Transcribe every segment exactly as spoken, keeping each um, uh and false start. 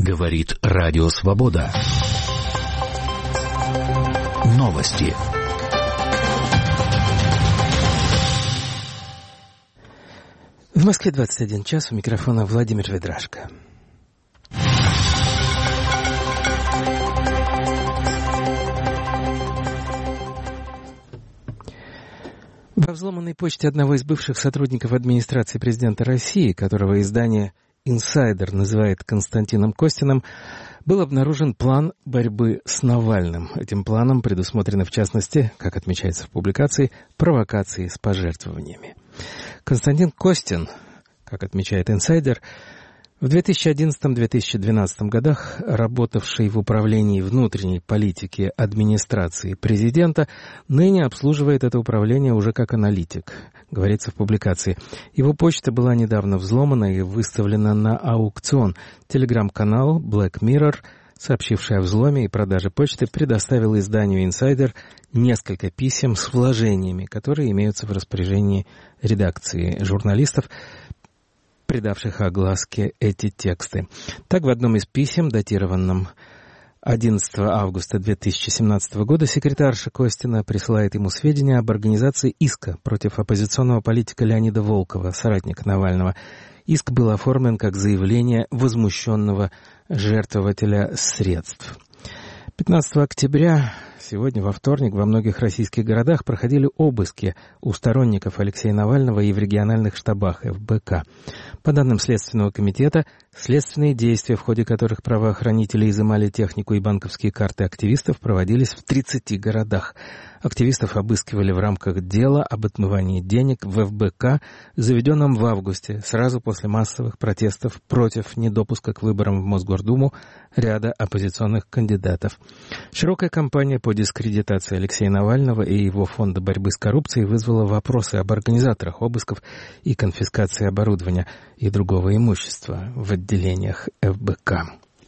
Говорит Радио Свобода. Новости. В Москве двадцать один час, у микрофона Владимир Ведрашко. Во взломанной почте одного из бывших сотрудников администрации президента России, которого издание «Инсайдер» называет Константином Костиным, был обнаружен план борьбы с Навальным. Этим планом предусмотрены, в частности, как отмечается в публикации, провокации с пожертвованиями. Константин Костин, как отмечает «Инсайдер», в две тысячи одиннадцатом — две тысячи двенадцатом годах, работавший в управлении внутренней политики администрации президента, ныне обслуживает это управление уже как аналитик, говорится в публикации. Его почта была недавно взломана и выставлена на аукцион. Телеграм-канал Black Mirror, сообщивший о взломе и продаже почты, предоставил изданию «Инсайдер» несколько писем с вложениями, которые имеются в распоряжении редакции журналистов, придавших огласке эти тексты. Так, в одном из писем, датированном одиннадцатого августа две тысячи семнадцатого года, секретарша Костина присылает ему сведения об организации иска против оппозиционного политика Леонида Волкова, соратника Навального. Иск был оформлен как заявление возмущенного жертвователя средств. пятнадцатого октября, сегодня, во вторник, во многих российских городах проходили обыски у сторонников Алексея Навального и в региональных штабах эф бэ ка. По данным Следственного комитета, следственные действия, в ходе которых правоохранители изымали технику и банковские карты активистов, проводились в тридцати городах. Активистов обыскивали в рамках дела об отмывании денег в эф бэ ка, заведенном в августе, сразу после массовых протестов против недопуска к выборам в Мосгордуму ряда оппозиционных кандидатов. Широкая кампания по дискредитации Алексея Навального и его фонда борьбы с коррупцией вызвала вопросы об организаторах обысков и конфискации оборудования и другого имущества в отделениях эф бэ ка.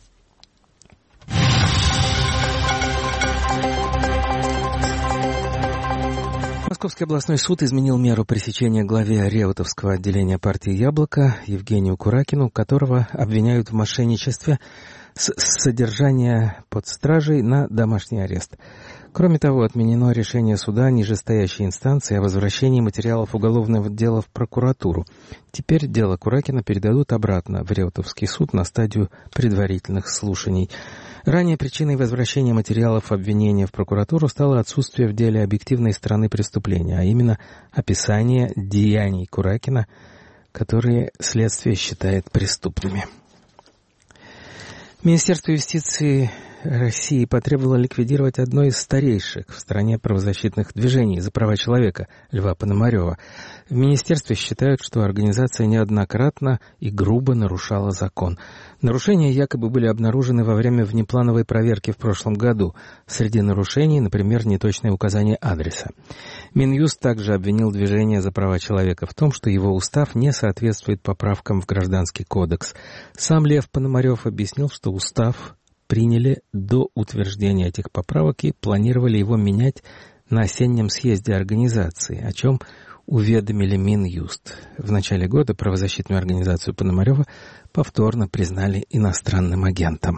Московский областной суд изменил меру пресечения главе Реутовского отделения партии «Яблоко» Евгению Куракину, которого обвиняют в мошенничестве с содержания под стражей на домашний арест. Кроме того, отменено решение суда нижестоящей инстанции о возвращении материалов уголовного дела в прокуратуру. Теперь дело Куракина передадут обратно в Реутовский суд на стадию предварительных слушаний. Ранее причиной возвращения материалов обвинения в прокуратуру стало отсутствие в деле объективной стороны преступления, а именно описание деяний Куракина, которые следствие считает преступными. Министерство юстиции России потребовало ликвидировать одно из старейших в стране правозащитных движений за права человека Льва Пономарева. В министерстве считают, что организация неоднократно и грубо нарушала закон. Нарушения якобы были обнаружены во время внеплановой проверки в прошлом году. Среди нарушений, например, неточное указание адреса. Минюст также обвинил движение за права человека в том, что его устав не соответствует поправкам в Гражданский кодекс. Сам Лев Пономарев объяснил, что устав приняли до утверждения этих поправок и планировали его менять на осеннем съезде организации, о чем уведомили Минюст. В начале года правозащитную организацию Пономарева повторно признали иностранным агентом.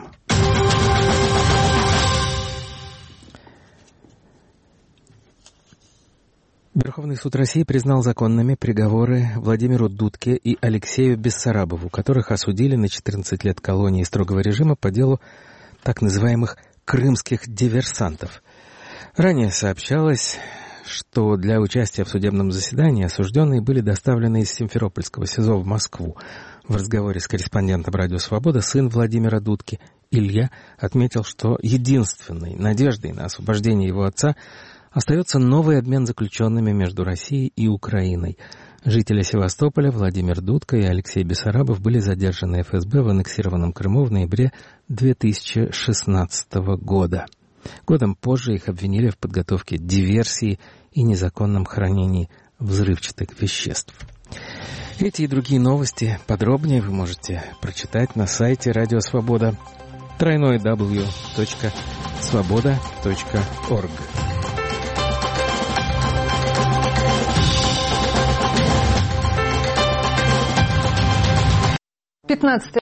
Верховный суд России признал законными приговоры Владимиру Дудке и Алексею Бессарабову, которых осудили на четырнадцать лет колонии строгого режима по делу так называемых крымских диверсантов. Ранее сообщалось, что для участия в судебном заседании осужденные были доставлены из Симферопольского СИЗО в Москву. В разговоре с корреспондентом «Радио Свобода» сын Владимира Дудки Илья отметил, что единственной надеждой на освобождение его отца остается новый обмен заключенными между Россией и Украиной. Жители Севастополя Владимир Дудка и Алексей Бессарабов были задержаны эф эс бэ в аннексированном Крыму в ноябре две тысячи шестнадцатого года. Годом позже их обвинили в подготовке диверсии и незаконном хранении взрывчатых веществ. Эти и другие новости подробнее вы можете прочитать на сайте Радио Свобода дабл ю дабл ю дабл ю точка свобода точка орг. пятнадцатое